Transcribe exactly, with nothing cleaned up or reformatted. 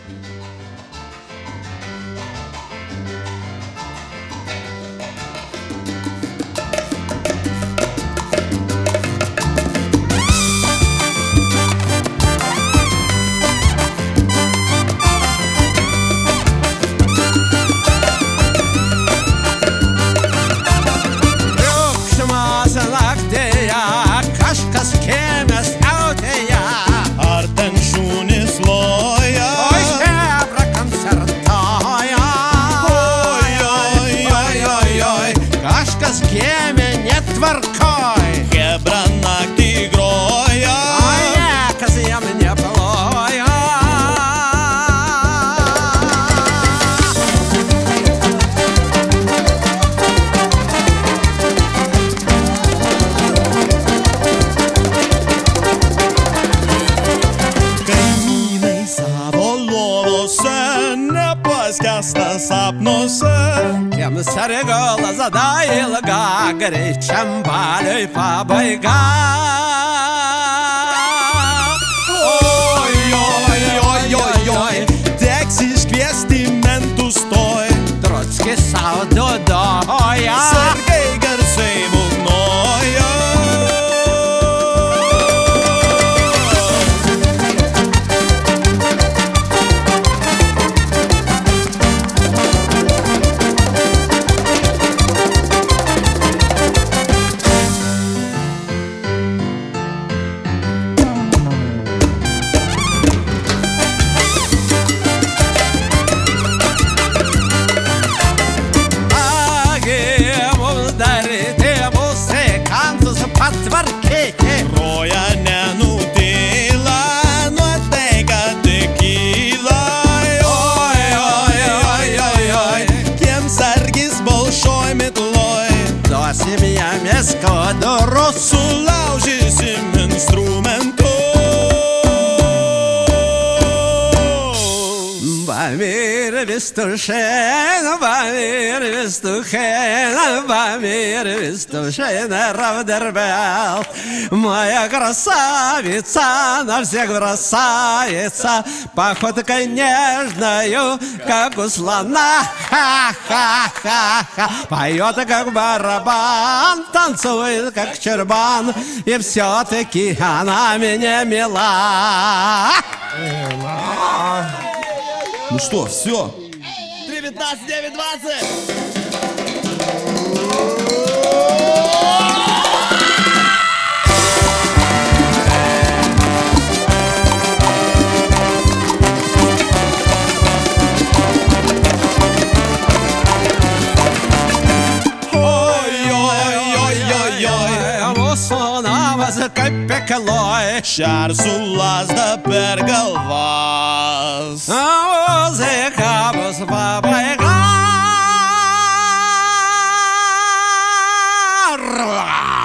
Tiem sargala zada ilga, greičiam baliui pabaiga. Oi, oi, oi, oi, oi, teks iškviesti mentus toj. Trockis sau dudoja, sargai garsiai būgnoja. Roja nenutyla, nuotaika tekyla. Oi, oi, oi, oi, oi, kiemsargis balšoj mitloj. Duosim jam eskodorus, sulaužysim instrumentus. Vamir vis tušena, vamir vis tušena, vamir vis tušena, равдербел. Моя красавица, на всех бросается, походкой нежною, как у слона. Ха-ха-ха-ха. Поет, как барабан, танцует, как чурбан, и все-таки она мне мила. Ну что, все? три пятнадцать девять двадцать. Kaip pekaloje, šer sulazda per galvas. Muzika bus pabaiga.